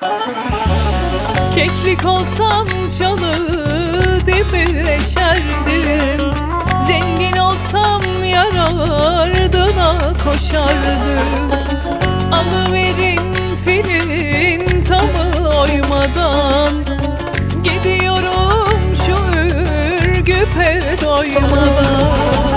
Keklik olsam çalı dibi eşerdim. Zengin olsam yar ardına koşardım. Alıverin filin tamı oymadan, gidiyorum şu Ürgüp'e doymadan.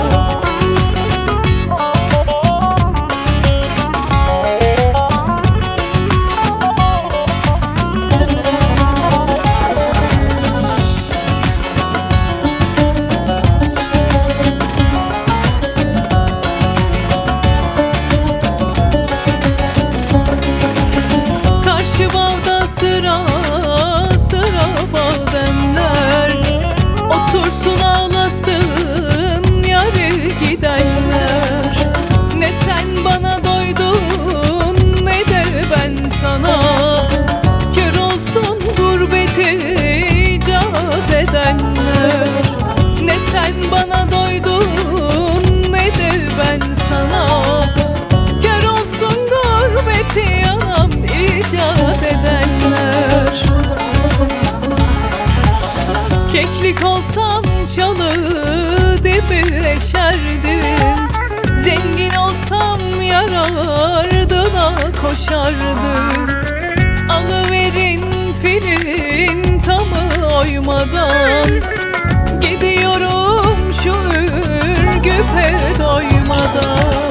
Sıra sıra bademler, otursun ağlasın yarı gidenler. Ne sen bana doydun ne de ben sana, kör olsun gurbeti icat edenler. Ne sen bana doydun ne de ben sana, kör olsun gurbeti anam icat edenler. Keklik olsam çalı dibi eşerdim. Zengin olsam yar ardına koşardım. Alıverin filin tamı oymadan, gidiyorum şu Ürgüp'e doymadan.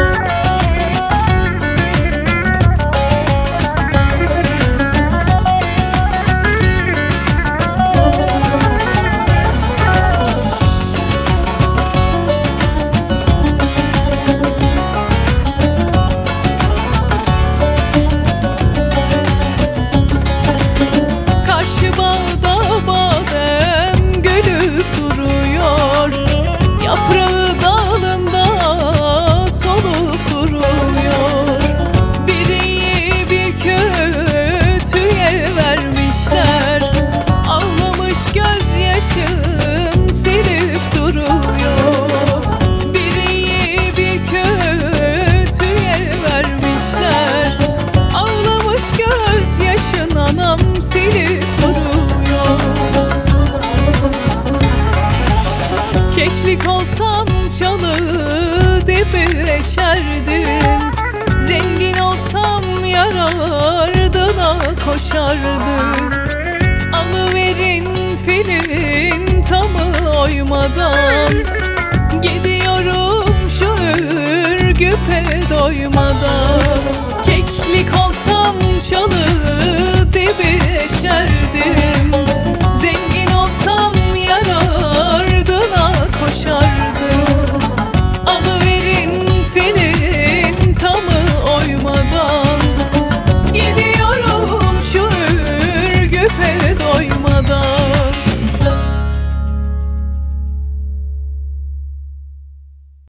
Yaprağı dalında solup duruyor. Bir iyi bir kötüye vermişler. Ağlamış gözyaşım silip duruyor. Bir iyi bir kötüye vermişler. Ağlamış gözyaşın anam silip duruyor. Keklik olsam çalı dibi eşerdim. Zengin olsam yar ardına koşardım. Alıverin filin tamı oymadan, gidiyorum şu Ürgüp'e doymadan. Keklik olsam çalı